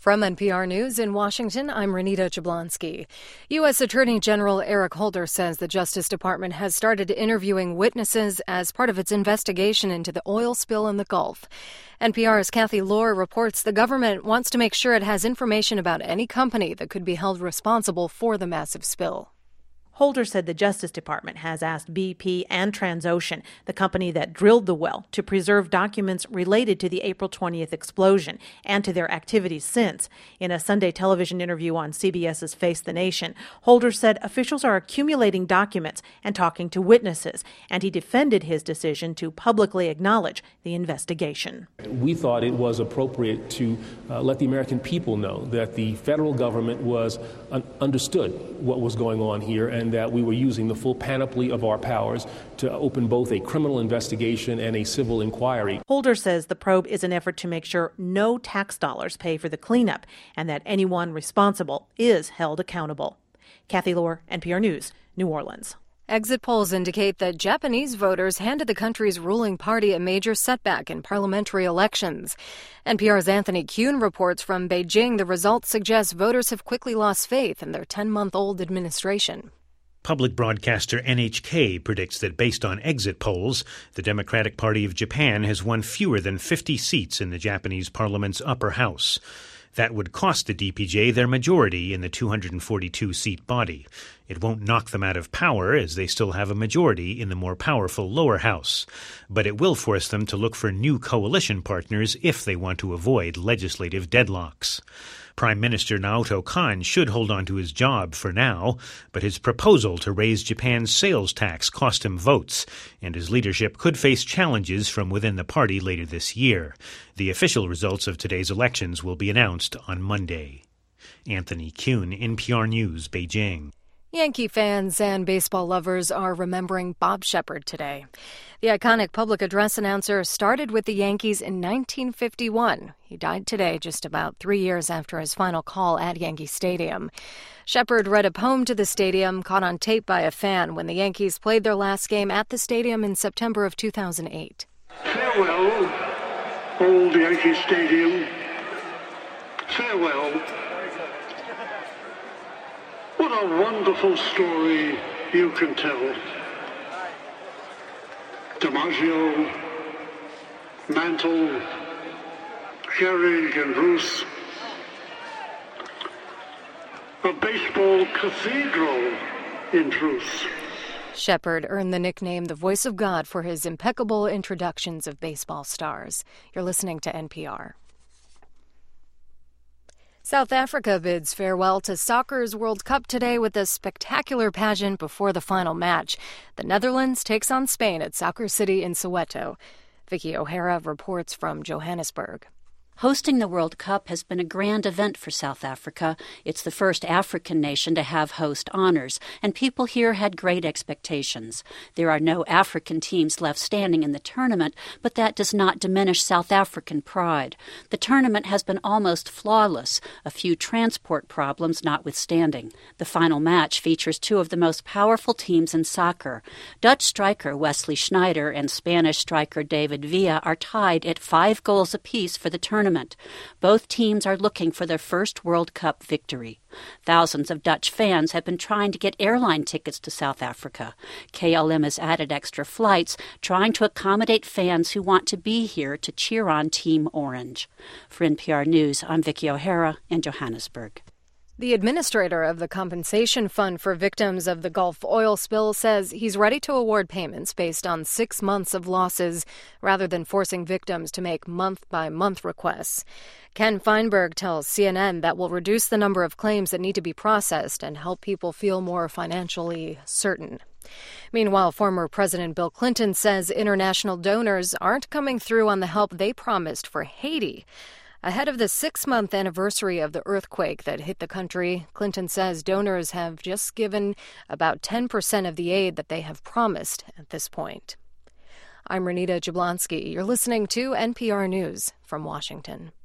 From NPR News in Washington, I'm Renita Jablonski. U.S. Attorney General Eric Holder says the Justice Department has started interviewing witnesses as part of its investigation into the oil spill in the Gulf. NPR's Kathy Lohr reports the government wants to make sure it has information about any company that could be held responsible for the massive spill. Holder said the Justice Department has asked BP and Transocean, the company that drilled the well, to preserve documents related to the April 20th explosion and to their activities since. In a Sunday television interview on CBS's Face the Nation, Holder said officials are accumulating documents and talking to witnesses, and he defended his decision to publicly acknowledge the investigation. We thought it was appropriate to let the American people know that the federal government was understood what was going on here and that we were using the full panoply of our powers to open both a criminal investigation and a civil inquiry. Holder says the probe is an effort to make sure no tax dollars pay for the cleanup and that anyone responsible is held accountable. Kathy Lohr, NPR News, New Orleans. Exit polls indicate that Japanese voters handed the country's ruling party a major setback in parliamentary elections. NPR's Anthony Kuhn reports from Beijing the results suggest voters have quickly lost faith in their 10-month-old administration. Public broadcaster NHK predicts that based on exit polls, the Democratic Party of Japan has won fewer than 50 seats in the Japanese parliament's upper house. That would cost the DPJ their majority in the 242-seat body. It won't knock them out of power, as they still have a majority in the more powerful lower house. But it will force them to look for new coalition partners if they want to avoid legislative deadlocks. Prime Minister Naoto Kan should hold on to his job for now, but his proposal to raise Japan's sales tax cost him votes, and his leadership could face challenges from within the party later this year. The official results of today's elections will be announced on Monday. Anthony Kuhn, NPR News, Beijing. Yankee fans and baseball lovers are remembering Bob Shepard today. The iconic public address announcer started with the Yankees in 1951. He died today, just about 3 years after his final call at Yankee Stadium. Shepard read a poem to the stadium, caught on tape by a fan when the Yankees played their last game at the stadium in September of 2008. Farewell, old Yankee Stadium. Farewell. What a wonderful story you can tell. DiMaggio, Mantle, Gehrig, and Bruce. A baseball cathedral in truth. Shepard earned the nickname the Voice of God for his impeccable introductions of baseball stars. You're listening to NPR. South Africa bids farewell to soccer's World Cup today with a spectacular pageant before the final match. The Netherlands takes on Spain at Soccer City in Soweto. Vicky O'Hara reports from Johannesburg. Hosting the World Cup has been a grand event for South Africa. It's the first African nation to have host honors, and people here had great expectations. There are no African teams left standing in the tournament, but that does not diminish South African pride. The tournament has been almost flawless, a few transport problems notwithstanding. The final match features two of the most powerful teams in soccer. Dutch striker Wesley Sneijder and Spanish striker David Villa are tied at 5 goals apiece for the tournament. Both teams are looking for their first World Cup victory. Thousands of Dutch fans have been trying to get airline tickets to South Africa. KLM has added extra flights, trying to accommodate fans who want to be here to cheer on Team Orange. For NPR News, I'm Vicky O'Hara in Johannesburg. The administrator of the Compensation Fund for Victims of the Gulf oil spill says he's ready to award payments based on 6 months of losses rather than forcing victims to make month-by-month requests. Ken Feinberg tells CNN that will reduce the number of claims that need to be processed and help people feel more financially certain. Meanwhile, former President Bill Clinton says international donors aren't coming through on the help they promised for Haiti. Ahead of the 6-month anniversary of the earthquake that hit the country, Clinton says donors have just given about 10% of the aid that they have promised at this point. I'm Renita Jablonski. You're listening to NPR News from Washington.